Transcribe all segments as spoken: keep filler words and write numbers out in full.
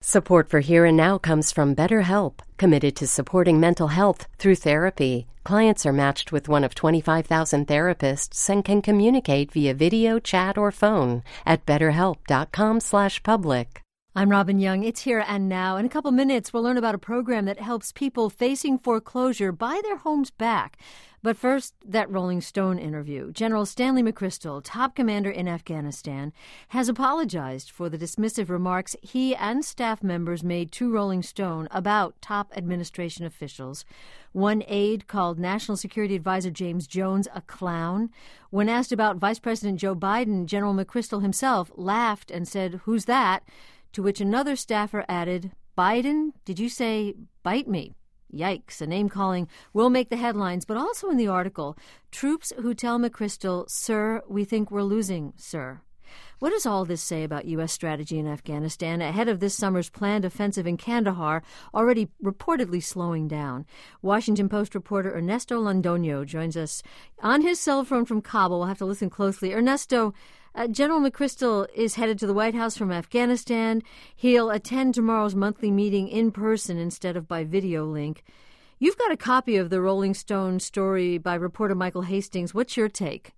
Support for Here and Now comes from BetterHelp, committed to supporting mental health through therapy. Clients are matched with one of twenty-five thousand therapists and can communicate via video, chat, or phone at betterhelp.com slash public. I'm Robin Young. It's Here and Now. In a couple minutes, we'll learn about a program that helps people facing foreclosure buy their homes back. But first, that Rolling Stone interview. General Stanley McChrystal, top commander in Afghanistan, has apologized for the dismissive remarks he and staff members made to Rolling Stone about top administration officials. One aide called National Security Advisor James Jones a clown. When asked about Vice President Joe Biden, General McChrystal himself laughed and said, "Who's that?" To which another staffer added, "Biden? Did you say bite me?" Yikes, a name-calling will make the headlines, but also in the article, troops who tell McChrystal, "Sir, we think we're losing, sir." What does all this say about U S strategy in Afghanistan ahead of this summer's planned offensive in Kandahar, already reportedly slowing down? Washington Post reporter Ernesto Londoño joins us on his cell phone from Kabul. We'll have to listen closely. Ernesto, uh, General McChrystal is headed to the White House from Afghanistan. He'll attend tomorrow's monthly meeting in person instead of by video link. You've got a copy of the Rolling Stone story by reporter Michael Hastings. What's your take?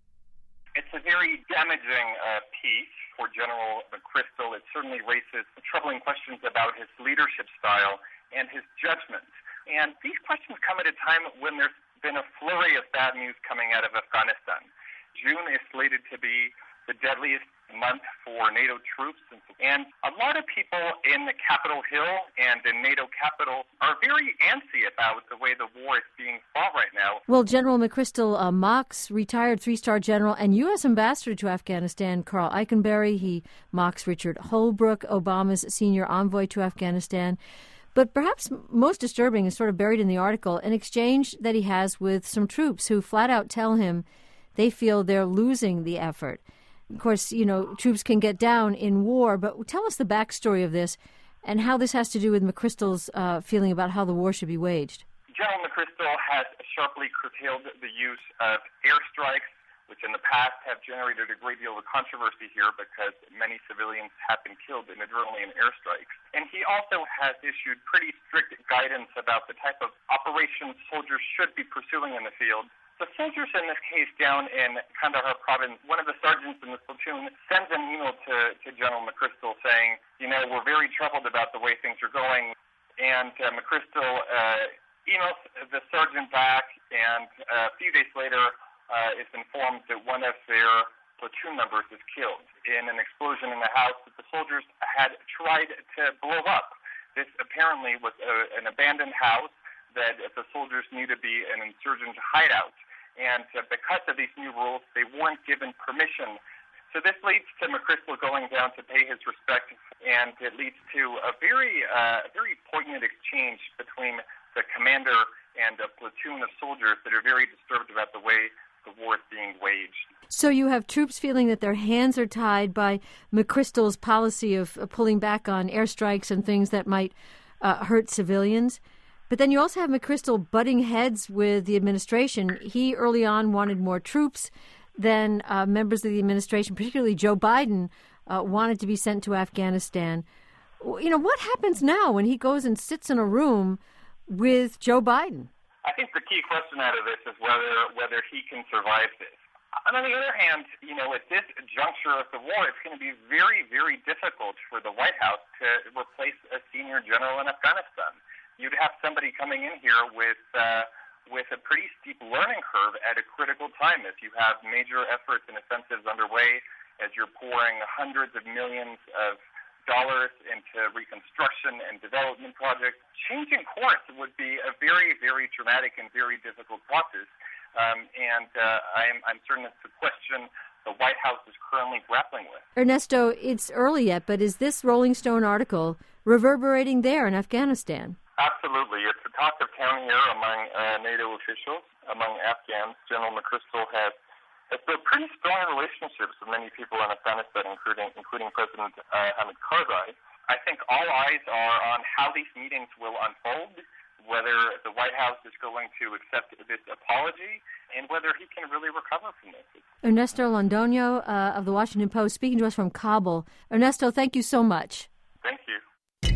It's a very damaging uh, piece for General McChrystal. It certainly raises troubling questions about his leadership style and his judgment. And these questions come at a time when there's been a flurry of bad news coming out of Afghanistan. June is slated to be the deadliest month for NATO troops. And a lot of people in the Capitol Hill and in NATO capital are very antsy about the way the war is being fought right now. Well, General McChrystal uh, mocks retired three-star general and U S ambassador to Afghanistan, Carl Eikenberry. He mocks Richard Holbrooke, Obama's senior envoy to Afghanistan. But perhaps most disturbing is sort of buried in the article, an exchange that he has with some troops who flat out tell him they feel they're losing the effort. Of course, you know, troops can get down in war, but tell us the backstory of this and how this has to do with McChrystal's uh, feeling about how the war should be waged. General McChrystal has sharply curtailed the use of airstrikes, which in the past have generated a great deal of controversy here because many civilians have been killed inadvertently in airstrikes. And he also has issued pretty strict guidance about the type of operations soldiers should be pursuing in the field. The soldiers in this case down in Kandahar province, one of the sergeants in the platoon sends an email to, to General McChrystal saying, you know, we're very troubled about the way things are going. And uh, McChrystal uh, emails the sergeant back, and uh, a few days later uh, is informed that one of their platoon members is killed in an explosion in the house that the soldiers had tried to blow up. This apparently was a, an abandoned house that the soldiers knew to be an insurgent hideout. And uh, because of these new rules, they weren't given permission. So this leads to McChrystal going down to pay his respect, and it leads to a very, uh, very poignant exchange between the commander and a platoon of soldiers that are very disturbed about the way the war is being waged. So you have troops feeling that their hands are tied by McChrystal's policy of uh, pulling back on airstrikes and things that might uh, hurt civilians. But then you also have McChrystal butting heads with the administration. He early on wanted more troops than uh, members of the administration, particularly Joe Biden, uh, wanted to be sent to Afghanistan. You know, what happens now when he goes and sits in a room with Joe Biden? I think the key question out of this is whether whether he can survive this. And on the other hand, you know, at this juncture of the war, it's going to be very, very difficult for the White House to replace a senior general in Afghanistan. You'd have somebody coming in here with uh, with a pretty steep learning curve at a critical time. If you have major efforts and offensives underway, as you're pouring hundreds of millions of dollars into reconstruction and development projects, changing course would be a very, very dramatic and very difficult process. Um, and uh, I'm, I'm certain it's a question the White House is currently grappling with. Ernesto, it's early yet, but is this Rolling Stone article reverberating there in Afghanistan? Absolutely. It's the talk of town here among uh, NATO officials, among Afghans. General McChrystal has, has built pretty strong relationships with many people in Afghanistan, including including President uh, Hamid Karzai. I think all eyes are on how these meetings will unfold, whether the White House is going to accept this apology, and whether he can really recover from this. Ernesto Londoño uh, of the Washington Post speaking to us from Kabul. Ernesto, thank you so much. Thank you.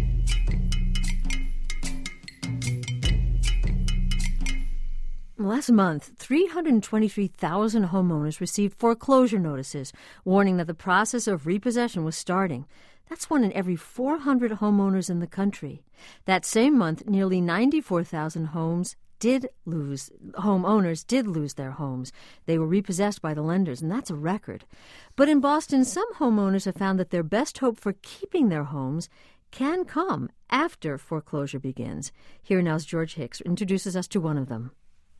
Last month, three hundred twenty-three thousand homeowners received foreclosure notices, warning that the process of repossession was starting. That's one in every four hundred homeowners in the country. That same month, nearly ninety-four thousand homes did lose, homeowners did lose their homes. They were repossessed by the lenders, and that's a record. But in Boston, some homeowners have found that their best hope for keeping their homes can come after foreclosure begins. Here now's George Hicks introduces us to one of them.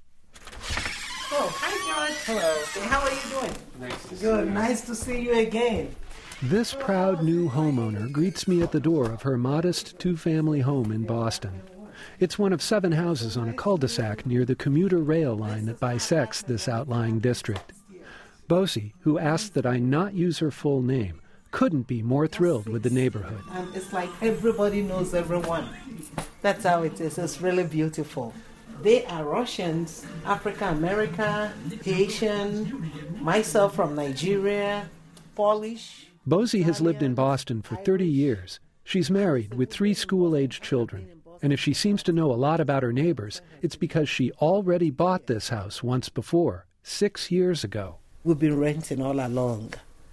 Oh, hi, George. Hello. How are you doing? Nice to see Good. you. Nice to see you again. This proud new homeowner greets me at the door of her modest two-family home in Boston. It's one of seven houses on a cul-de-sac near the commuter rail line that bisects this outlying district. Bosie, who asked that I not use her full name, couldn't be more thrilled with the neighborhood. And it's like everybody knows everyone. That's how it is. It's really beautiful. They are Russians, African American, Haitian, myself from Nigeria, Polish. Bosie has lived in Boston for thirty years. She's married with three school-aged children. And if she seems to know a lot about her neighbors, it's because she already bought this house once before, six years ago. We've been renting all along.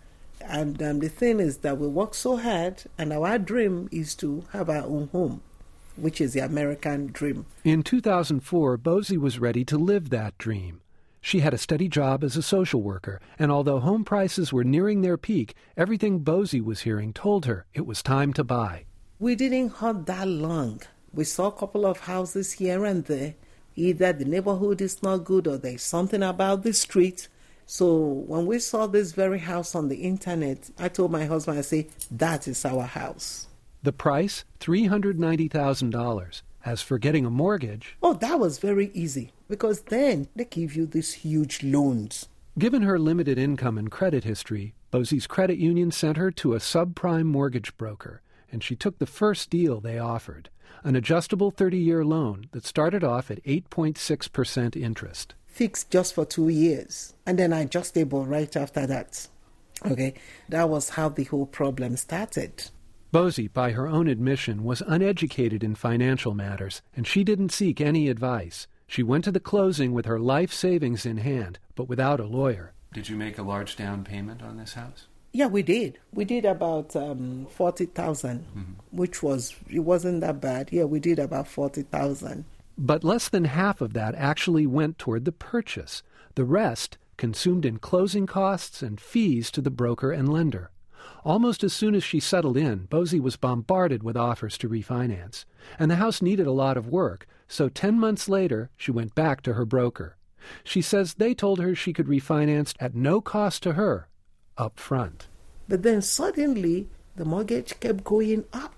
And um, the thing is that we work so hard, and our dream is to have our own home, which is the American dream. In two thousand four, Bosie was ready to live that dream. She had a steady job as a social worker, and although home prices were nearing their peak, everything Bosie was hearing told her it was time to buy. We didn't hunt that long. We saw a couple of houses here and there. Either the neighborhood is not good or there's something about the street. So when we saw this very house on the internet, I told my husband, I said, that is our house. The price, three hundred ninety thousand dollars. As for getting a mortgage... Oh, that was very easy, because then they give you these huge loans. Given her limited income and credit history, Bosie's credit union sent her to a subprime mortgage broker, and she took the first deal they offered, an adjustable thirty-year loan that started off at eight point six percent interest. Fixed just for two years, and then adjustable right after that. Okay, that was how the whole problem started. Bosie, by her own admission, was uneducated in financial matters, and she didn't seek any advice. She went to the closing with her life savings in hand, but without a lawyer. Did you make a large down payment on this house? Yeah, we did. We did about um, forty thousand, mm-hmm. which was, it wasn't that bad. Yeah, we did about forty thousand. But less than half of that actually went toward the purchase. The rest consumed in closing costs and fees to the broker and lender. Almost as soon as she settled in, Bosie was bombarded with offers to refinance. And the house needed a lot of work, so ten months later, she went back to her broker. She says they told her she could refinance at no cost to her, up front. But then suddenly, the mortgage kept going up.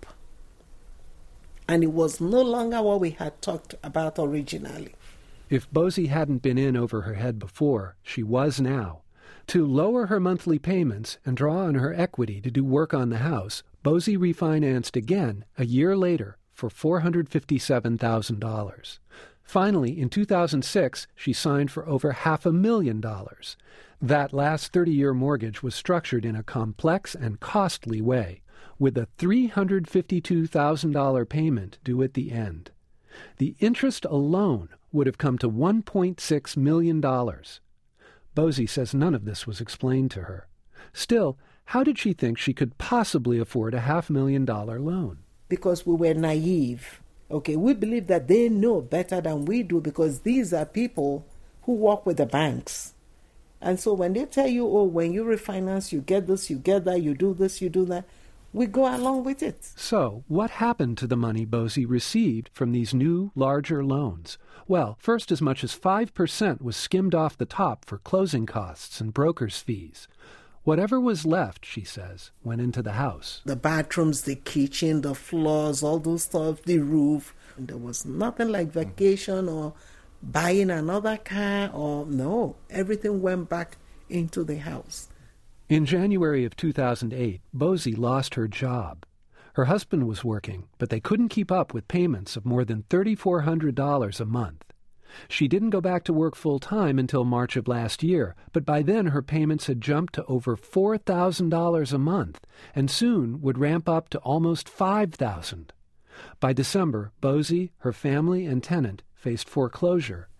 And it was no longer what we had talked about originally. If Bosie hadn't been in over her head before, she was now. To lower her monthly payments and draw on her equity to do work on the house, Bosie refinanced again a year later for four hundred fifty-seven thousand dollars. Finally, in two thousand six, she signed for over half a million dollars. That last thirty-year mortgage was structured in a complex and costly way, with a three hundred fifty-two thousand dollars payment due at the end. The interest alone would have come to one point six million dollars. Bosie says none of this was explained to her. Still, how did she think she could possibly afford a half-million-dollar loan? Because we were naive. Okay, we believe that they know better than we do because these are people who work with the banks. And so when they tell you, oh, when you refinance, you get this, you get that, you do this, you do that, we go along with it. So, what happened to the money Bosie received from these new, larger loans? Well, first as much as five percent was skimmed off the top for closing costs and broker's fees. Whatever was left, she says, went into the house. The bathrooms, the kitchen, the floors, all those stuff, the roof. And there was nothing like vacation or buying another car or no. Everything went back into the house. In January of two thousand eight, Bosie lost her job. Her husband was working, but they couldn't keep up with payments of more than three thousand four hundred dollars a month. She didn't go back to work full-time until March of last year, but by then her payments had jumped to over four thousand dollars a month, and soon would ramp up to almost five thousand dollars. By December, Bosie, her family, and tenant faced foreclosure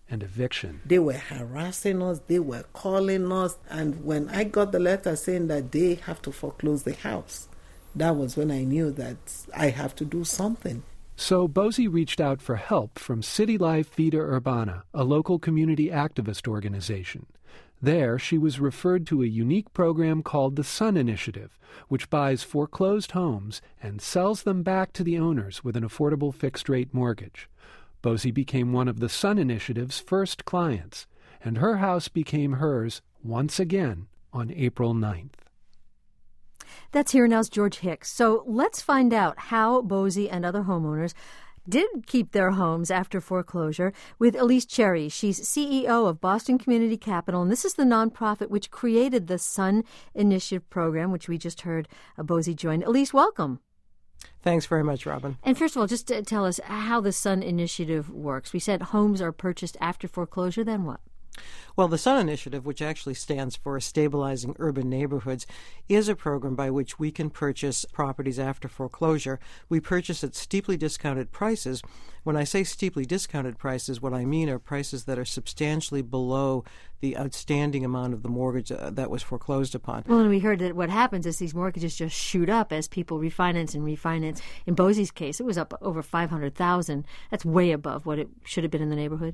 and eviction. They were harassing us, they were calling us, and when I got the letter saying that they have to foreclose the house, that was when I knew that I have to do something. So Bosie reached out for help from City Life Vida Urbana, a local community activist organization. There, she was referred to a unique program called the Sun Initiative, which buys foreclosed homes and sells them back to the owners with an affordable fixed-rate mortgage. Bosie became one of the Sun Initiative's first clients, and her house became hers once again on April ninth. That's Here and Now's George Hicks. So let's find out how Bosie and other homeowners did keep their homes after foreclosure with Elise Cherry. She's C E O of Boston Community Capital, and this is the nonprofit which created the Sun Initiative program, which we just heard uh, Bosie join. Elise, welcome. Thanks very much, Robin. And first of all, just to tell us how the Sun Initiative works. We said homes are purchased after foreclosure, then what? Well, the Sun Initiative, which actually stands for Stabilizing Urban Neighborhoods, is a program by which we can purchase properties after foreclosure. We purchase at steeply discounted prices. When I say steeply discounted prices, what I mean are prices that are substantially below the outstanding amount of the mortgage uh, that was foreclosed upon. Well, and we heard that what happens is these mortgages just shoot up as people refinance and refinance. In Bosie's case, it was up over five hundred thousand dollars. That's way above what it should have been in the neighborhood.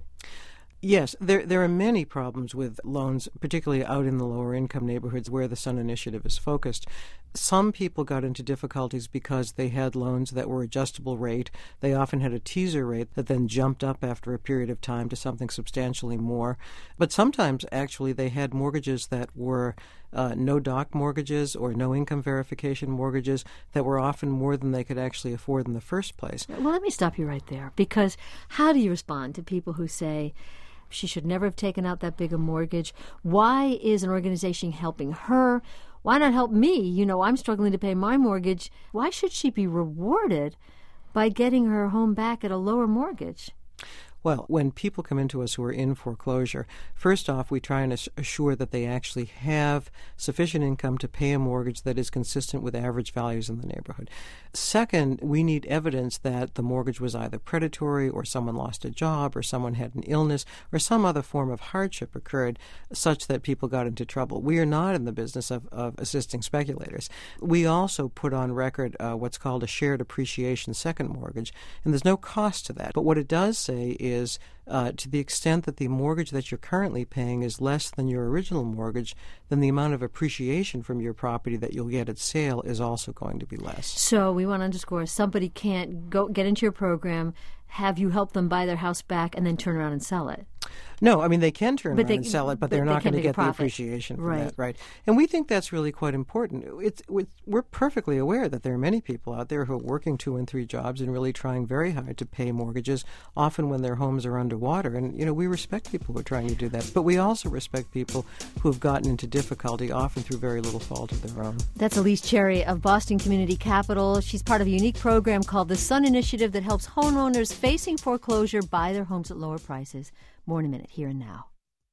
Yes, there there are many problems with loans, particularly out in the lower income neighborhoods where the Sun Initiative is focused. Some people got into difficulties because they had loans that were adjustable rate. They often had a teaser rate that then jumped up after a period of time to something substantially more. But sometimes, actually, they had mortgages that were uh, no-doc mortgages or no-income verification mortgages that were often more than they could actually afford in the first place. Well, let me stop you right there, because how do you respond to people who say, she should never have taken out that big a mortgage? Why is an organization helping her? Why not help me? You know, I'm struggling to pay my mortgage. Why should she be rewarded by getting her home back at a lower mortgage? Well, when people come into us who are in foreclosure, first off, we try and assure that they actually have sufficient income to pay a mortgage that is consistent with average values in the neighborhood. Second, we need evidence that the mortgage was either predatory or someone lost a job or someone had an illness or some other form of hardship occurred such that people got into trouble. We are not in the business of, of assisting speculators. We also put on record uh, what's called a shared appreciation second mortgage, and there's no cost to that. But what it does say is is uh, to the extent that the mortgage that you're currently paying is less than your original mortgage, then the amount of appreciation from your property that you'll get at sale is also going to be less. So we want to underscore, somebody can't go get into your program, have you help them buy their house back, and then turn around and sell it. No, I mean, they can turn but around they, and sell it, but, but they're they not going to get the appreciation from right. that, right? And we think that's really quite important. It's, it's, we're perfectly aware that there are many people out there who are working two and three jobs and really trying very hard to pay mortgages, often when their homes are underwater. And, you know, we respect people who are trying to do that. But we also respect people who have gotten into difficulty, often through very little fault of their own. That's Elise Cherry of Boston Community Capital. She's part of a unique program called the Sun Initiative that helps homeowners facing foreclosure buy their homes at lower prices. More in a minute, Here and Now.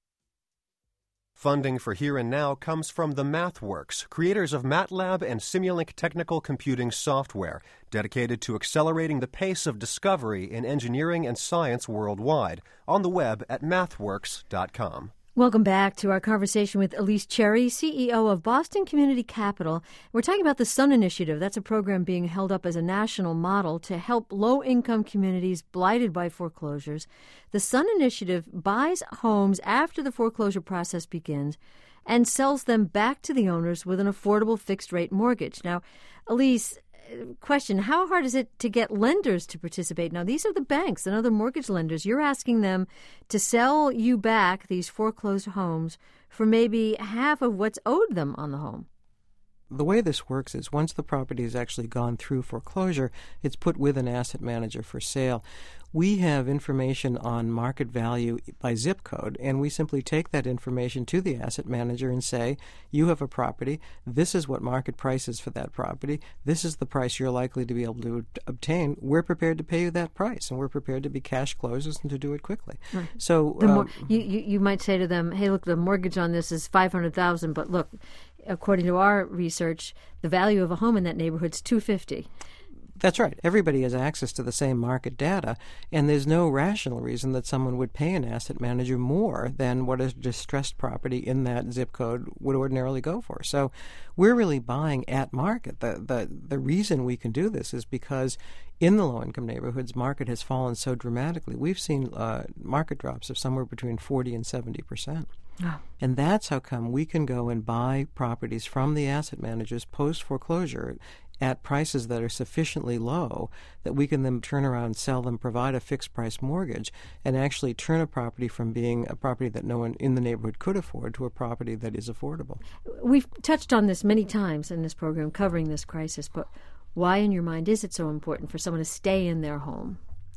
Funding for Here and Now comes from the MathWorks, creators of MATLAB and Simulink technical computing software, dedicated to accelerating the pace of discovery in engineering and science worldwide, on the web at mathworks dot com. Welcome back to our conversation with Elise Cherry, C E O of Boston Community Capital. We're talking about the Sun Initiative. That's a program being held up as a national model to help low-income communities blighted by foreclosures. The Sun Initiative buys homes after the foreclosure process begins and sells them back to the owners with an affordable fixed-rate mortgage. Now, Elise, question, how hard is it to get lenders to participate? Now, these are the banks and other mortgage lenders. You're asking them to sell you back these foreclosed homes for maybe half of what's owed them on the home. The way this works is once the property has actually gone through foreclosure, it's put with an asset manager for sale. We have information on market value by zip code, and we simply take that information to the asset manager and say, you have a property, this is what market price is for that property, this is the price you're likely to be able to obtain, we're prepared to pay you that price, and we're prepared to be cash closers and to do it quickly. Right. So the um, mor- you, you, you might say to them, hey, look, the mortgage on this is five hundred thousand dollars, but look, according to our research, the value of a home in that neighborhood is two hundred fifty thousand dollars. That's right. Everybody has access to the same market data, and there's no rational reason that someone would pay an asset manager more than what a distressed property in that zip code would ordinarily go for. So we're really buying at market. The, the, the reason we can do this is because in the low-income neighborhoods, market has fallen so dramatically. We've seen uh, market drops of somewhere between forty and seventy percent. Oh. And that's how come we can go and buy properties from the asset managers post-foreclosure at prices that are sufficiently low that we can then turn around and sell them, provide a fixed-price mortgage, and actually turn a property from being a property that no one in the neighborhood could afford to a property that is affordable. We've touched on this many times in this program covering this crisis, but why in your mind is it so important for someone to stay in their home?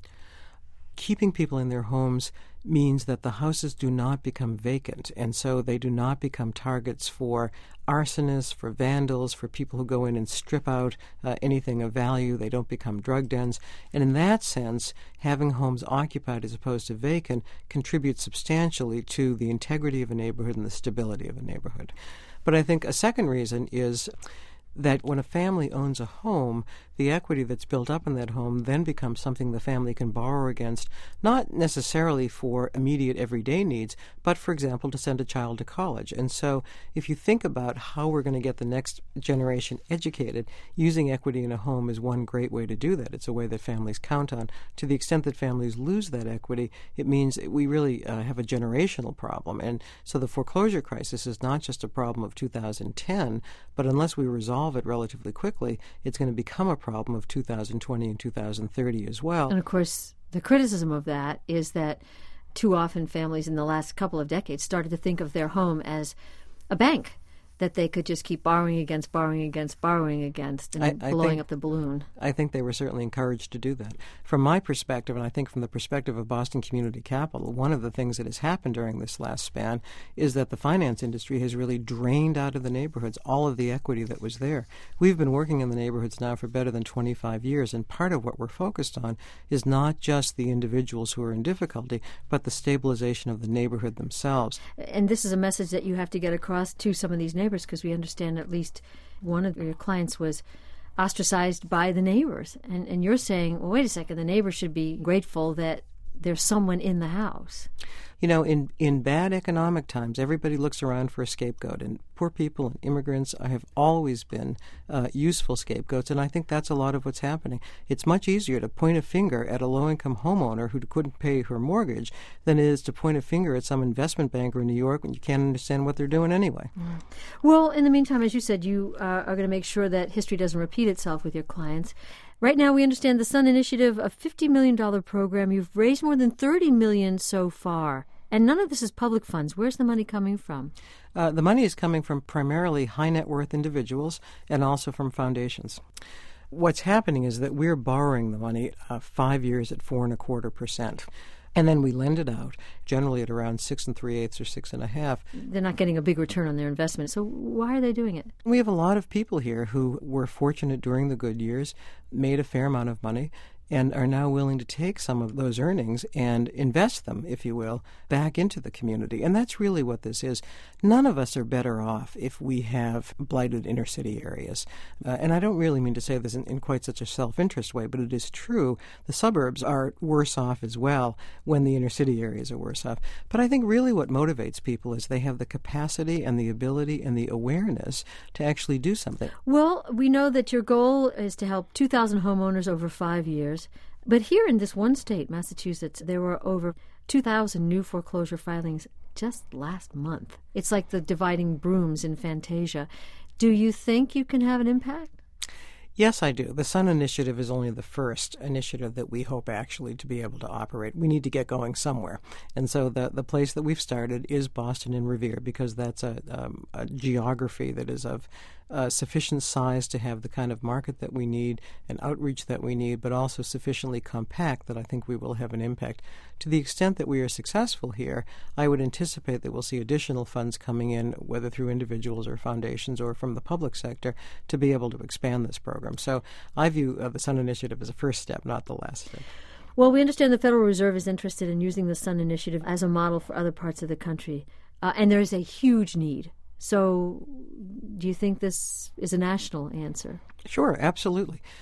Keeping people in their homes means that the houses do not become vacant, and so they do not become targets for arsonists, for vandals, for people who go in and strip out uh, anything of value. They don't become drug dens. And in that sense, having homes occupied as opposed to vacant contributes substantially to the integrity of a neighborhood and the stability of a neighborhood. But I think a second reason is that when a family owns a home, the equity that's built up in that home then becomes something the family can borrow against, not necessarily for immediate everyday needs, but, for example, to send a child to college. And so if you think about how we're going to get the next generation educated, using equity in a home is one great way to do that. It's a way that families count on. To the extent that families lose that equity, it means we really uh, have a generational problem. And so the foreclosure crisis is not just a problem of two thousand ten, but unless we resolve it relatively quickly, it's going to become a problem of two thousand twenty and two thousand thirty as well. And of course, the criticism of that is that too often families in the last couple of decades started to think of their home as a bank that they could just keep borrowing against, borrowing against, borrowing against, and I, I blowing think, up the balloon. I think they were certainly encouraged to do that. From my perspective, and I think from the perspective of Boston Community Capital, one of the things that has happened during this last span is that the finance industry has really drained out of the neighborhoods all of the equity that was there. We've been working in the neighborhoods now for better than twenty-five years, and part of what we're focused on is not just the individuals who are in difficulty, but the stabilization of the neighborhood themselves. And this is a message that you have to get across to some of these neighbors, because we understand at least one of your clients was ostracized by the neighbors. And, and you're saying, well, wait a second, the neighbors should be grateful that there's someone in the house. You know, in, in bad economic times, everybody looks around for a scapegoat, and poor people and immigrants have always been uh, useful scapegoats, and I think that's a lot of what's happening. It's much easier to point a finger at a low-income homeowner who couldn't pay her mortgage than it is to point a finger at some investment banker in New York when you can't understand what they're doing anyway. Mm. Well, in the meantime, as you said, you uh, are going to make sure that history doesn't repeat itself with your clients. Right now, we understand the Sun Initiative, a fifty million dollars program. You've raised more than thirty million dollars so far. And none of this is public funds. Where's the money coming from? Uh, the money is coming from primarily high net worth individuals and also from foundations. What's happening is that we're borrowing the money uh, five years at four and a quarter percent. And then we lend it out, generally at around six and three eighths or six and a half. They're not getting a big return on their investment. So why are they doing it? We have a lot of people here who were fortunate during the good years, made a fair amount of money, and are now willing to take some of those earnings and invest them, if you will, back into the community. And that's really what this is. None of us are better off if we have blighted inner city areas. Uh, and I don't really mean to say this in, in quite such a self-interest way, but it is true. The suburbs are worse off as well when the inner city areas are worse off. But I think really what motivates people is they have the capacity and the ability and the awareness to actually do something. Well, we know that your goal is to help two thousand homeowners over five years. But here in this one state, Massachusetts, there were over two thousand new foreclosure filings just last month. It's like the dividing brooms in Fantasia. Do you think you can have an impact? Yes, I do. The Sun Initiative is only the first initiative that we hope actually to be able to operate. We need to get going somewhere. And so the the place that we've started is Boston and Revere, because that's a, um, a geography that is of uh, sufficient size to have the kind of market that we need and outreach that we need, but also sufficiently compact that I think we will have an impact. To the extent that we are successful here, I would anticipate that we'll see additional funds coming in, whether through individuals or foundations or from the public sector, to be able to expand this program. So I view uh, the Sun Initiative as a first step, not the last step. Well, we understand the Federal Reserve is interested in using the Sun Initiative as a model for other parts of the country, uh, and there is a huge need. So do you think this is a national answer? Sure, absolutely.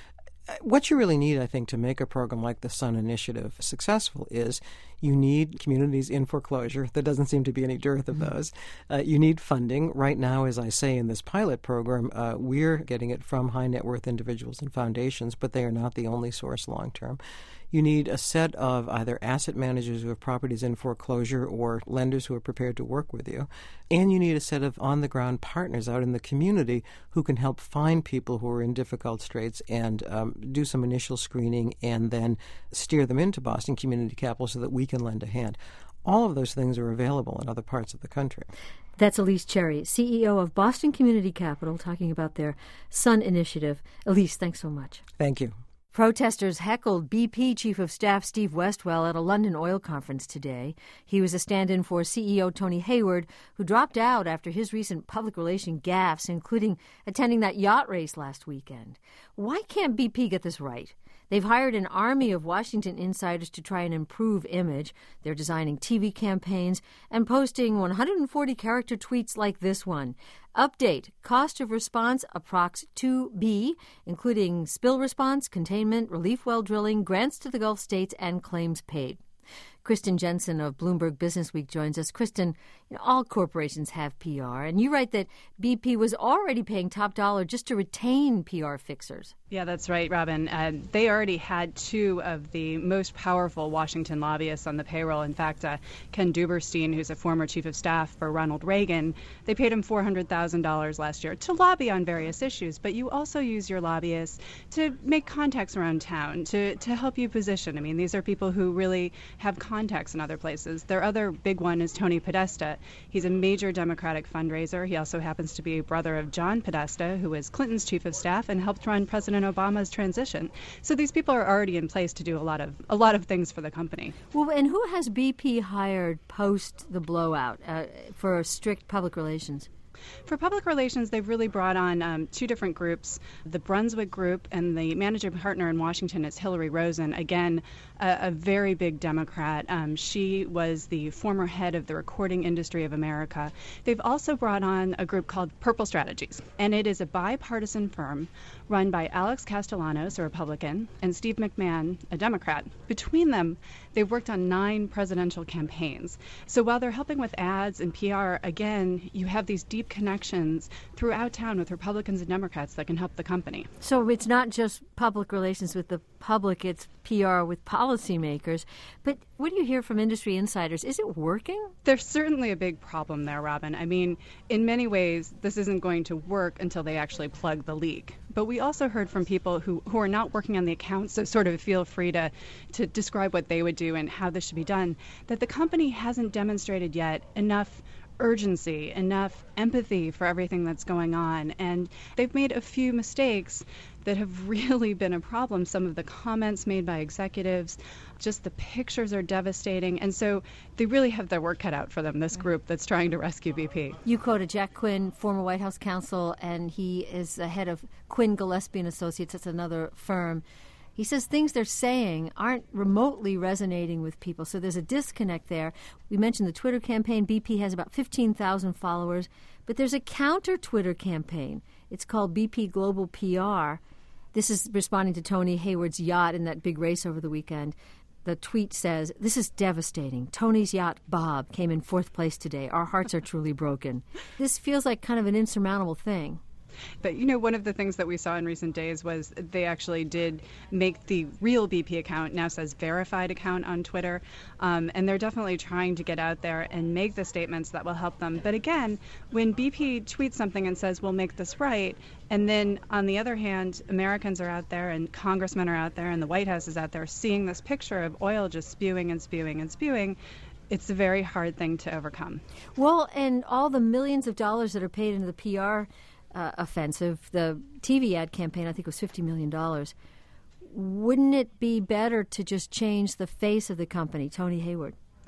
What you really need, I think, to make a program like the Sun Initiative successful is you need communities in foreclosure. There doesn't seem to be any dearth of those. Uh, you need funding. Right now, as I say in this pilot program, uh, we're getting it from high net worth individuals and foundations, but they are not the only source long term. You need a set of either asset managers who have properties in foreclosure or lenders who are prepared to work with you. And you need a set of on-the-ground partners out in the community who can help find people who are in difficult straits and um, do some initial screening and then steer them into Boston Community Capital so that we can lend a hand. All of those things are available in other parts of the country. That's Elise Cherry, C E O of Boston Community Capital, talking about their Sun Initiative. Elise, thanks so much. Thank you. Protesters heckled B P Chief of Staff Steve Westwell at a London oil conference today. He was a stand-in for C E O Tony Hayward, who dropped out after his recent public relation gaffes, including attending that yacht race last weekend. Why can't B P get this right? They've hired an army of Washington insiders to try and improve image. They're designing T V campaigns and posting one hundred forty character tweets like this one. Update, cost of response approx two B, including spill response, containment, relief well drilling, grants to the Gulf states, and claims paid. Kristen Jensen of Bloomberg Businessweek joins us. Kristen, you know, all corporations have P R, and you write that B P was already paying top dollar just to retain P R fixers. Yeah, that's right, Robin. Uh, they already had two of the most powerful Washington lobbyists on the payroll. In fact, uh, Ken Duberstein, who's a former chief of staff for Ronald Reagan, they paid him four hundred thousand dollars last year to lobby on various issues. But you also use your lobbyists to make contacts around town, to, to help you position. I mean, these are people who really have contacts in other places. Their other big one is Tony Podesta. He's a major Democratic fundraiser. He also happens to be a brother of John Podesta, who was Clinton's chief of staff and helped run President Obama's transition. So these people are already in place to do a lot of a lot of things for the company. Well, and who has B P hired post the blowout uh, for strict public relations? For public relations, they've really brought on um, two different groups. The Brunswick Group and the managing partner in Washington is Hillary Rosen, again, a, a very big Democrat. Um, she was the former head of the Recording Industry of America. They've also brought on a group called Purple Strategies, and it is a bipartisan firm run by Alex Castellanos, a Republican, and Steve McMahon, a Democrat. Between them, they've worked on nine presidential campaigns. So while they're helping with ads and P R, again, you have these deep connections throughout town with Republicans and Democrats that can help the company. So it's not just public relations with the public, it's P R with policymakers. But what do you hear from industry insiders? Is it working? There's certainly a big problem there, Robin. I mean, in many ways, this isn't going to work until they actually plug the leak. But we also heard from people who, who are not working on the accounts, so sort of feel free to, to describe what they would do and how this should be done, that the company hasn't demonstrated yet enough urgency, enough empathy for everything that's going on. And they've made a few mistakes that have really been a problem. Some of the comments made by executives, just the pictures are devastating. And so they really have their work cut out for them, this group that's trying to rescue B P. You quoted Jack Quinn, former White House counsel, and he is the head of Quinn, Gillespie and Associates. That's another firm. He says things they're saying aren't remotely resonating with people, so there's a disconnect there. We mentioned the Twitter campaign. B P has about fifteen thousand followers, but there's a counter-Twitter campaign. It's called B P Global P R. This is responding to Tony Hayward's yacht in that big race over the weekend. The tweet says, "This is devastating. Tony's yacht, Bob, came in fourth place today. Our hearts are truly broken." This feels like kind of an insurmountable thing. But, you know, one of the things that we saw in recent days was they actually did make the real B P account, now says verified account on Twitter. Um, and they're definitely trying to get out there and make the statements that will help them. But again, when B P tweets something and says, we'll make this right, and then on the other hand, Americans are out there and congressmen are out there and the White House is out there seeing this picture of oil just spewing and spewing and spewing, it's a very hard thing to overcome. Well, and all the millions of dollars that are paid into the P R Uh, offensive. The T V ad campaign, I think, was fifty million dollars. Wouldn't it be better to just change the face of the company, Tony Hayward?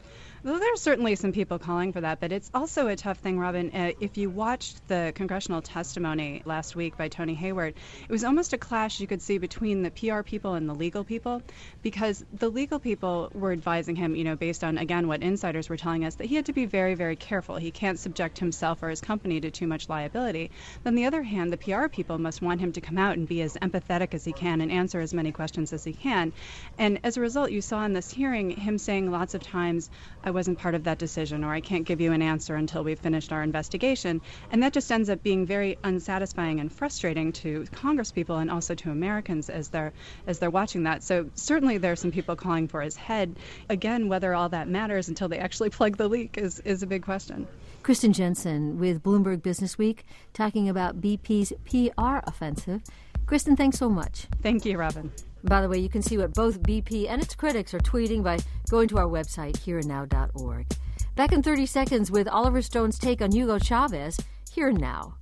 Well, there are certainly some people calling for that, but it's also a tough thing, Robin. Uh, if you watched the congressional testimony last week by Tony Hayward, it was almost a clash you could see between the P R people and the legal people, because the legal people were advising him, you know, based on, again, what insiders were telling us, that he had to be very, very careful. He can't subject himself or his company to too much liability. On the other hand, the P R people must want him to come out and be as empathetic as he can and answer as many questions as he can. And as a result, you saw in this hearing him saying lots of times, I wasn't part of that decision, or I can't give you an answer until we've finished our investigation. And that just ends up being very unsatisfying and frustrating to congresspeople and also to Americans as they're as they're watching that. So certainly there are some people calling for his head. Again, whether all that matters until they actually plug the leak is, is a big question. Kristen Jensen with Bloomberg Business Week talking about B P's P R offensive. Kristen, thanks so much. Thank you, Robin. By the way, you can see what both B P and its critics are tweeting by going to our website, here and now dot org. Back in thirty seconds with Oliver Stone's take on Hugo Chavez, Here and Now.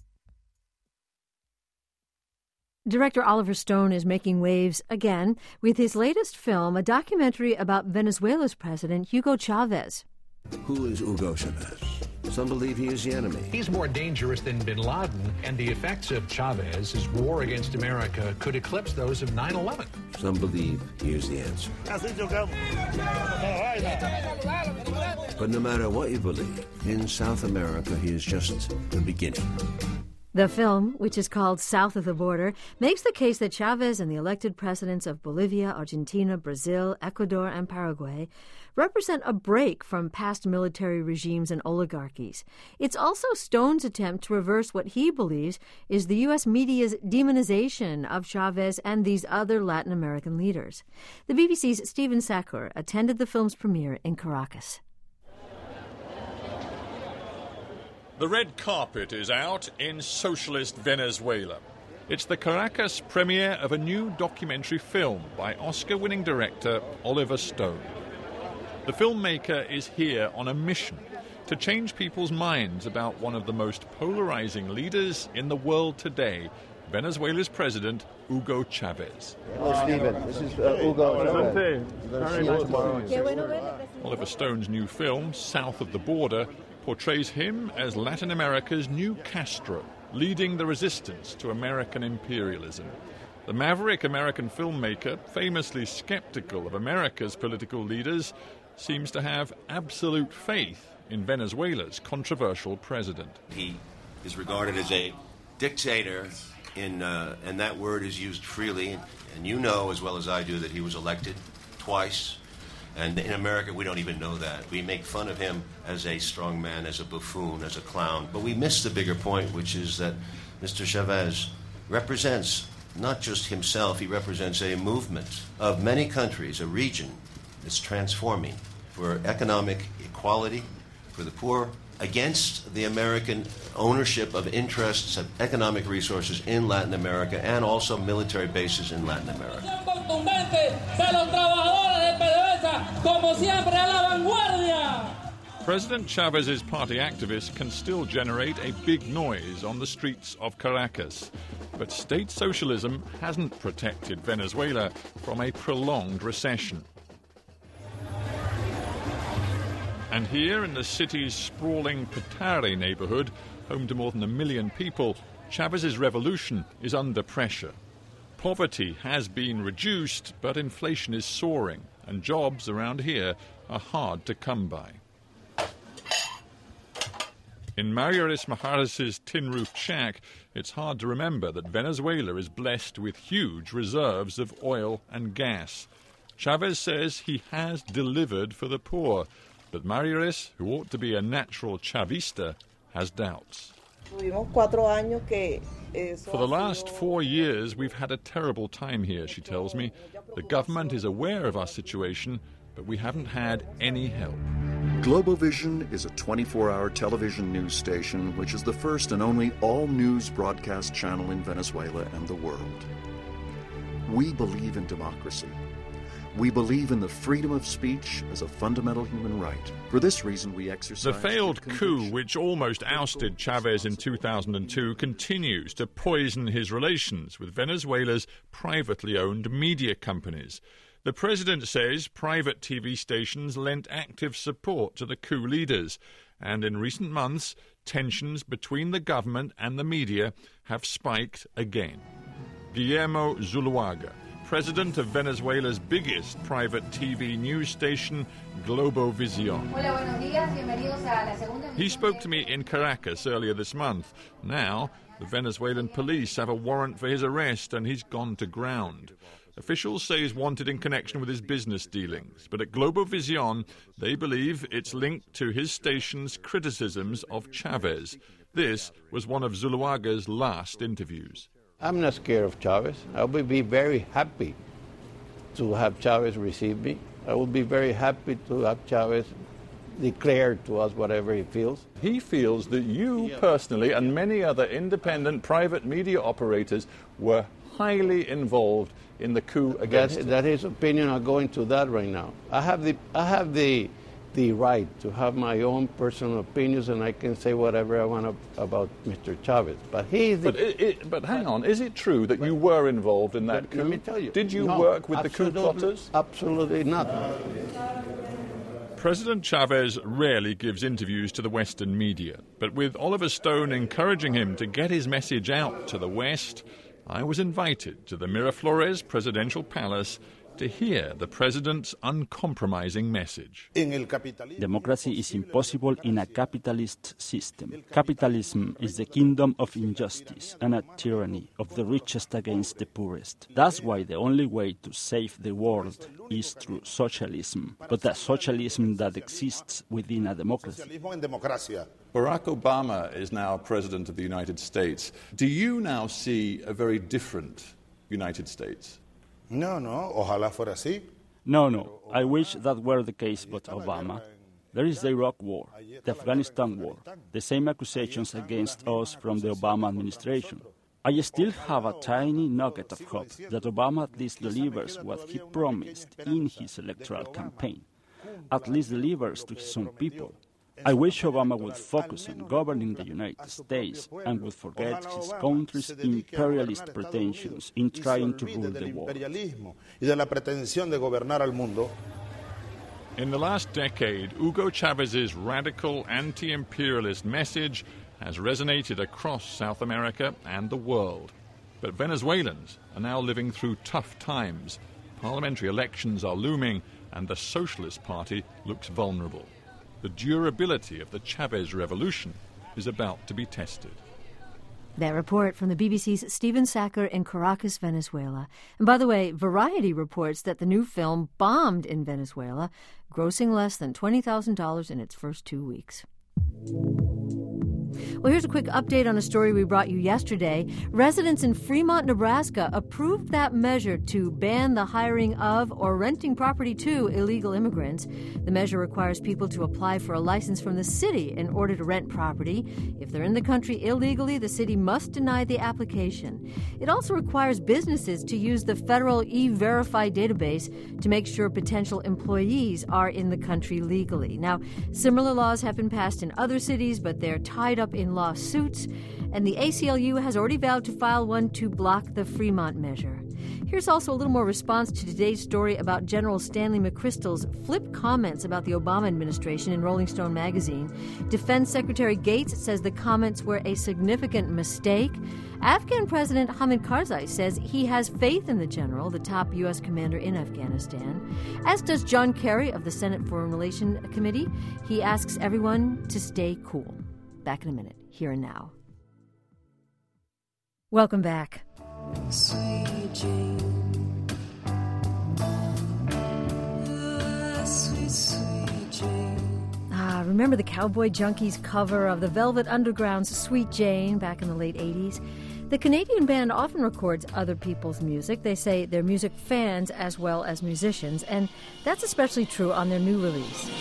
Director Oliver Stone is making waves again with his latest film, a documentary about Venezuela's president, Hugo Chavez. Who is Hugo Chavez? Some believe he is the enemy. He's more dangerous than bin Laden, and the effects of Chavez's war against America could eclipse those of nine eleven. Some believe he is the answer. But no matter what you believe, in South America, he is just the beginning. The film, which is called South of the Border, makes the case that Chavez and the elected presidents of Bolivia, Argentina, Brazil, Ecuador, and Paraguay represent a break from past military regimes and oligarchies. It's also Stone's attempt to reverse what he believes is the U S media's demonization of Chavez and these other Latin American leaders. The B B C's Stephen Sakur attended the film's premiere in Caracas. The red carpet is out in socialist Venezuela. It's the Caracas premiere of a new documentary film by Oscar-winning director Oliver Stone. The filmmaker is here on a mission to change people's minds about one of the most polarizing leaders in the world today, Venezuela's president, Hugo Chavez. Hello, Stephen. This is uh, Hugo Chavez. You're going to see him tomorrow. Oliver Stone's new film, South of the Border, portrays him as Latin America's new Castro, leading the resistance to American imperialism. The maverick American filmmaker, famously skeptical of America's political leaders, seems to have absolute faith in Venezuela's controversial president. He is regarded as a dictator, in, uh, and that word is used freely. And you know as well as I do that he was elected twice. And in America, we don't even know that. We make fun of him as a strong man, as a buffoon, as a clown. But we miss the bigger point, which is that Mister Chavez represents not just himself, he represents a movement of many countries, a region that's transforming for economic equality, for the poor, against the American ownership of interests of economic resources in Latin America and also military bases in Latin America. President Chavez's party activists can still generate a big noise on the streets of Caracas, but state socialism hasn't protected Venezuela from a prolonged recession. And here in the city's sprawling Petare neighborhood, home to more than a million people, Chavez's revolution is under pressure. Poverty has been reduced, but inflation is soaring, and jobs around here are hard to come by. In Mariaris Majares' tin-roofed shack, it's hard to remember that Venezuela is blessed with huge reserves of oil and gas. Chavez says he has delivered for the poor, but Mariaris, who ought to be a natural Chavista, has doubts. For the last four years, we've had a terrible time here, she tells me. The government is aware of our situation, but we haven't had any help. Globovision is a twenty-four hour television news station which is the first and only all-news broadcast channel in Venezuela and the world. We believe in democracy. We believe in the freedom of speech as a fundamental human right. For this reason, we exercise... The failed coup, which almost ousted Chavez in two thousand two, continues to poison his relations with Venezuela's privately owned media companies. The president says private T V stations lent active support to the coup leaders, and in recent months, tensions between the government and the media have spiked again. Guillermo Zuluaga, president of Venezuela's biggest private T V news station, Globovisión. He spoke to me in Caracas earlier this month. Now, the Venezuelan police have a warrant for his arrest and he's gone to ground. Officials say he's wanted in connection with his business dealings, but at Globovisión, they believe it's linked to his station's criticisms of Chavez. This was one of Zuluaga's last interviews. I'm not scared of Chavez. I will be very happy to have Chavez receive me. I will be very happy to have Chavez declare to us whatever he feels. He feels that you yeah. personally and many other independent private media operators were highly involved in the coup against that, him. That his opinion. I'll go into that right now. I have the I have the the right to have my own personal opinions, and I can say whatever I want to, about Mister Chavez. But he is the, but, it, it, but hang on, is it true that but, you were involved in that coup? Let me tell you. Did you no, work with the coup plotters? Absolutely not. President Chavez rarely gives interviews to the Western media, but with Oliver Stone encouraging him to get his message out to the West, I was invited to the Miraflores presidential palace to hear the president's uncompromising message. Democracy is impossible in a capitalist system. Capitalism is the kingdom of injustice and a tyranny of the richest against the poorest. That's why the only way to save the world is through socialism, but a socialism that exists within a democracy. Barack Obama is now president of the United States. Do you now see a very different United States? No, no, ojalá fuera así. No, no, I wish that were the case, but Obama. There is the Iraq War, the Afghanistan War, the same accusations against us from the Obama administration. I still have a tiny nugget of hope that Obama at least delivers what he promised in his electoral campaign, at least delivers to his own people. I wish Obama would focus on governing the United States and would forget his country's imperialist pretensions in trying to rule the world. In the last decade, Hugo Chávez's radical anti-imperialist message has resonated across South America and the world. But Venezuelans are now living through tough times. Parliamentary elections are looming, and the Socialist Party looks vulnerable. The durability of the Chavez revolution is about to be tested. That report from the B B C's Stephen Sacker in Caracas, Venezuela. And by the way, Variety reports that the new film bombed in Venezuela, grossing less than twenty thousand dollars in its first two weeks. Well, here's a quick update on a story we brought you yesterday. Residents in Fremont, Nebraska approved that measure to ban the hiring of or renting property to illegal immigrants. The measure requires people to apply for a license from the city in order to rent property. If they're in the country illegally, the city must deny the application. It also requires businesses to use the federal E-Verify database to make sure potential employees are in the country legally. Now, similar laws have been passed in other cities, but they're tied up in lawsuits, and the A C L U has already vowed to file one to block the Fremont measure. Here's also a little more response to today's story about General Stanley McChrystal's flip comments about the Obama administration in Rolling Stone magazine. Defense Secretary Gates says the comments were a significant mistake. Afghan President Hamid Karzai says he has faith in the general, the top U S commander in Afghanistan, as does John Kerry of the Senate Foreign Relations Committee. He asks everyone to stay cool. Back in a minute, here and now. Welcome back. Sweet Jane. Oh, sweet, sweet Jane. Ah, remember the Cowboy Junkies cover of the Velvet Underground's Sweet Jane back in the late eighties? The Canadian band often records other people's music. They say they're music fans as well as musicians, and that's especially true on their new release.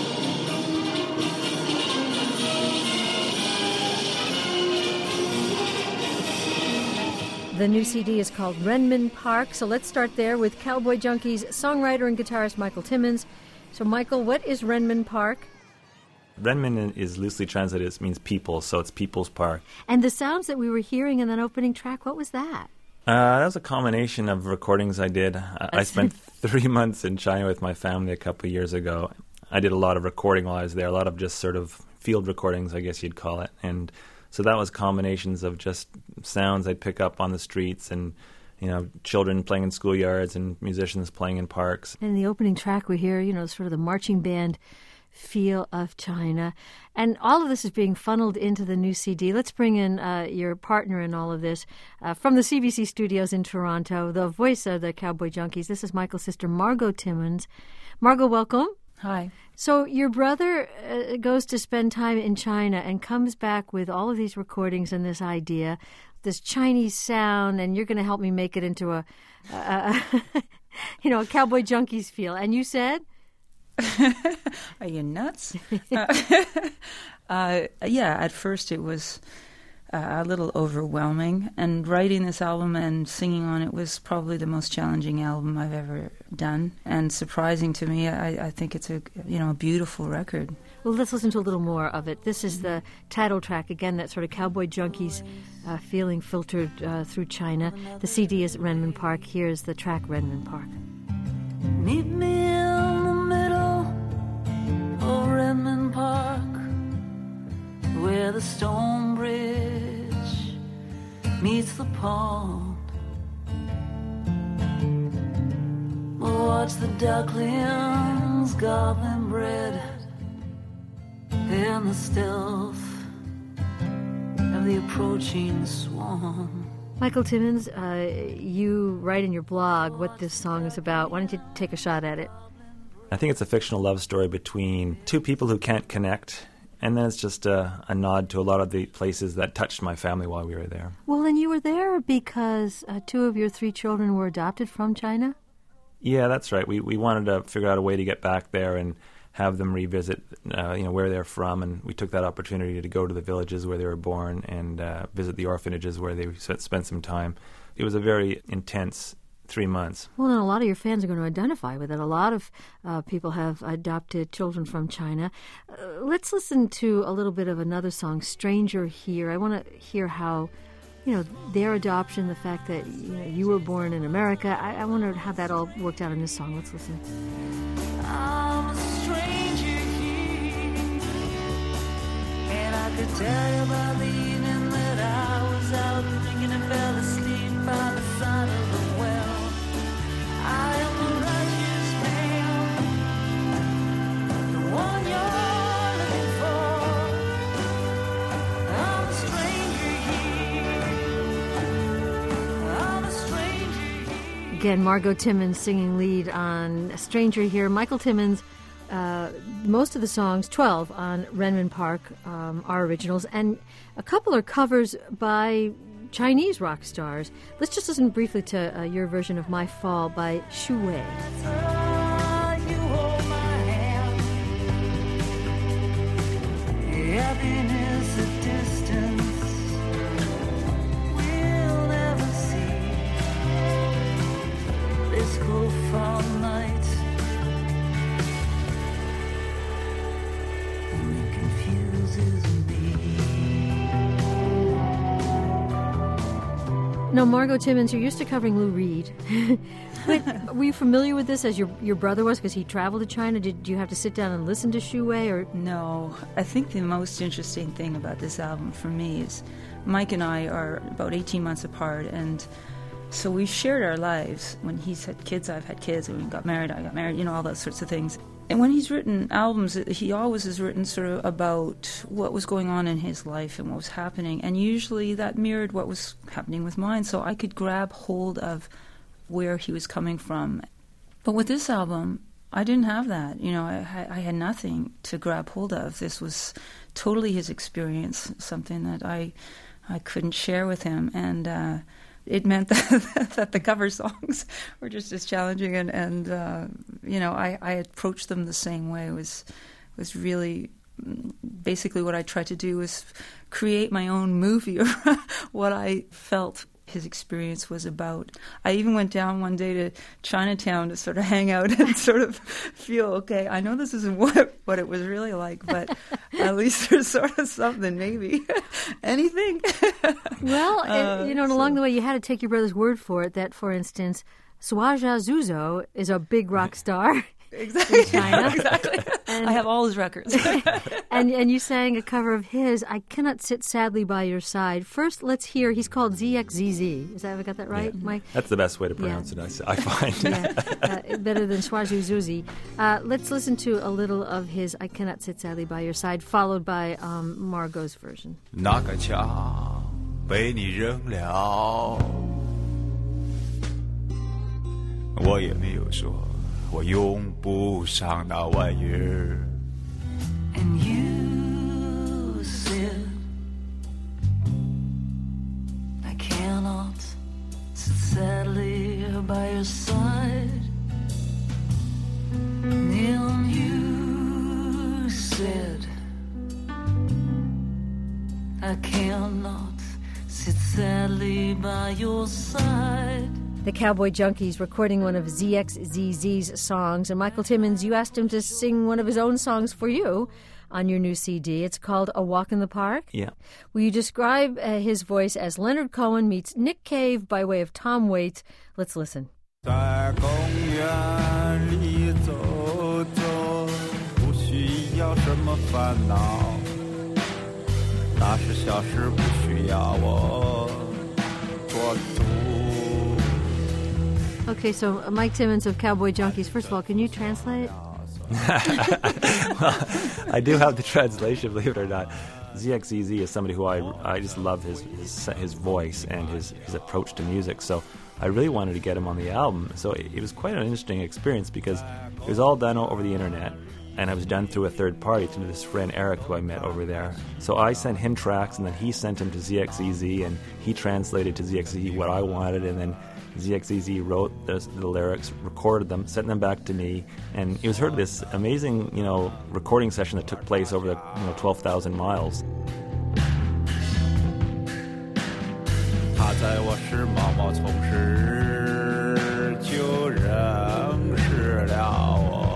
The new C D is called Renman Park, so let's start there with Cowboy Junkies songwriter and guitarist Michael Timmons. So, Michael, what is Renman Park? Renman is loosely translated, it means people, so it's People's Park. And the sounds that we were hearing in that opening track, what was that? Uh, that was a combination of recordings I did. I, I spent three months in China with my family a couple of years ago. I did a lot of recording while I was there, a lot of just sort of field recordings, I guess you'd call it. And so that was combinations of just sounds I'd pick up on the streets and, you know, children playing in schoolyards and musicians playing in parks. In the opening track we hear, you know, sort of the marching band feel of China. And all of this is being funneled into the new C D. Let's bring in uh, your partner in all of this. Uh, from the C B C studios in Toronto, the voice of the Cowboy Junkies, this is Michael's sister, Margot Timmins. Margot, welcome. Hi. So your brother uh, goes to spend time in China and comes back with all of these recordings and this idea, this Chinese sound, and you're going to help me make it into a, a, a you know, a Cowboy Junkies feel. And you said? Are you nuts? uh, uh, yeah, at first it was uh, a little overwhelming, and writing this album and singing on it was probably the most challenging album I've ever done, and surprising to me. I, I think it's a you know a beautiful record. Well, let's listen to a little more of it. This is the title track, again, that sort of Cowboy Junkies uh, feeling filtered uh, through China. The C D is at Renman Park. Here's the track, Renman Park. Meet me in the middle of Renman Park, where the stone bridge meets the pond. We'll watch the ducklings gobbling bread in the stealth of the approaching swan. Michael Timmins, uh, you write in your blog what this song is about. Why don't you take a shot at it? I think it's a fictional love story between two people who can't connect, and then it's just a, a nod to a lot of the places that touched my family while we were there. Well, then you were there because uh, two of your three children were adopted from China? Yeah, that's right. We we wanted to figure out a way to get back there and have them revisit, uh, you know, where they're from, and we took that opportunity to go to the villages where they were born and uh, visit the orphanages where they spent some time. It was a very intense three months. Well, and a lot of your fans are going to identify with it. A lot of uh, people have adopted children from China. Uh, let's listen to a little bit of another song, Stranger Here. I want to hear how, you know, their adoption, the fact that, you know, you were born in America. I, I wonder how that all worked out in this song. Let's listen. I'm a stranger here, and I could tell you by the evening that I was out drinking and fell asleep by the side of the well. I am the righteous man, the one you're looking for. I'm a stranger here, I'm a stranger here. Again, Margot Timmins singing lead on Stranger Here. Michael Timmins, uh, most of the songs, twelve on Renman Park, um, are originals, and a couple are covers by Chinese rock stars. Let's just listen briefly to uh, your version of My Fall by Xu Wei. Happiness at distance, we'll never see. This cold fall night only confuses me. Now, Margot Timmins, you're used to covering Lou Reed. But were you familiar with this as your your brother was, because he traveled to China? Did you have to sit down and listen to Xu Wei? Or? No. I think the most interesting thing about this album for me is Mike and I are about eighteen months apart, and so we shared our lives. When he's had kids, I've had kids. When we got married, I got married, you know, all those sorts of things. And when he's written albums, he always has written sort of about what was going on in his life and what was happening. And usually that mirrored what was happening with mine, so I could grab hold of where he was coming from. But with this album, I didn't have that. You know, I, I had nothing to grab hold of. This was totally his experience, something that I I couldn't share with him. And uh, it meant that, that the cover songs were just as challenging. And, and uh, you know, I, I approached them the same way. It was, was really... Basically what I tried to do was create my own movie of what I felt his experience was about. I even went down one day to Chinatown to sort of hang out and sort of feel, okay, I know this isn't what, what it was really like, but at least there's sort of something, maybe. Anything. Well, Uh, and, you know, and so- along the way you had to take your brother's word for it that, for instance, Swaja Zuzo is a big rock star. Exactly. In China. Exactly. And, I have all his records. and and you sang a cover of his, I Cannot Sit Sadly by Your Side. First, let's hear, he's called Z X Z Z. Is that, have I got that right, Yeah. Mike? That's the best way to pronounce Yeah. it, I, I find. Yeah, uh, better than Swaju Zuzi. Uh, let's listen to a little of his I Cannot Sit Sadly by Your Side, followed by um, Margot's version. 那个枪被你扔了，我也没有说我用不上那玩意儿。 And you said, I cannot sit sadly by your side. And you said, I cannot sit sadly by your side. The Cowboy Junkies recording one of Z X Z Z's songs. And Michael Timmons, you asked him to sing one of his own songs for you on your new C D. It's called A Walk in the Park. Yeah. Will you describe uh, his voice as Leonard Cohen meets Nick Cave by way of Tom Waits? Let's listen. 在公园里走走，不需要什么烦恼，那是小事，不需要我做主。 Okay, so uh, Mike Timmons of Cowboy Junkies, first of all, can you translate? Well, I do have the translation, believe it or not. Z X Z Z is somebody who I, I just love his, his his voice and his, his approach to music. So I really wanted to get him on the album. So it, it was quite an interesting experience because it was all done over the internet, and it was done through a third party, through this friend Eric who I met over there. So I sent him tracks, and then he sent them to Z X Z Z, and he translated to Z X Z Z what I wanted, and then Z X Z Z wrote the, the lyrics, recorded them, sent them back to me, and it was heard this amazing, you know, recording session that took place over the, you know, twelve thousand miles. 他在我是毛毛虫时就认识了我。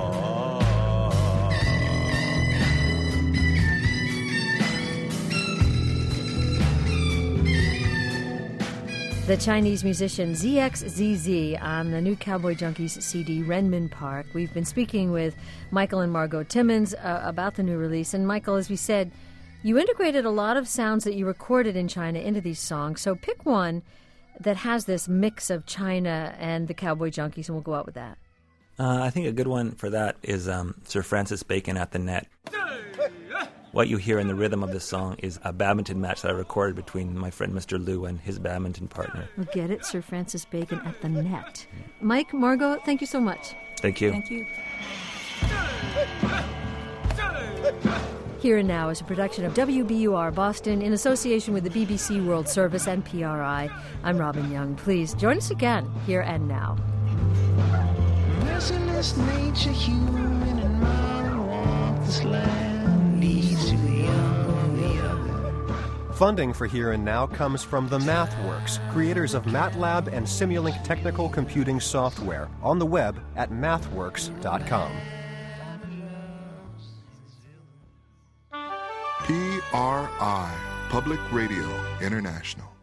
The Chinese musician Z X Z Z on the new Cowboy Junkies C D, Renmin Park. We've been speaking with Michael and Margot Timmons uh, about the new release. And Michael, as we said, you integrated a lot of sounds that you recorded in China into these songs. So pick one that has this mix of China and the Cowboy Junkies, and we'll go out with that. Uh, I think a good one for that is um, Sir Francis Bacon at the Net. What you hear in the rhythm of this song is a badminton match that I recorded between my friend Mister Liu and his badminton partner. We'll get it, Sir Francis Bacon at the Net. Mike, Margot, thank you so much. Thank you. Thank you. Here and Now is a production of W B U R Boston in association with the B B C World Service and P R I. I'm Robin Young. Please join us again, Here and Now. Merciless nature, human and mine, walk this land, leads to the young or the other. Funding for Here and Now comes from the MathWorks, creators of MATLAB and Simulink technical computing software, on the web at mathworks dot com. P R I, Public Radio International.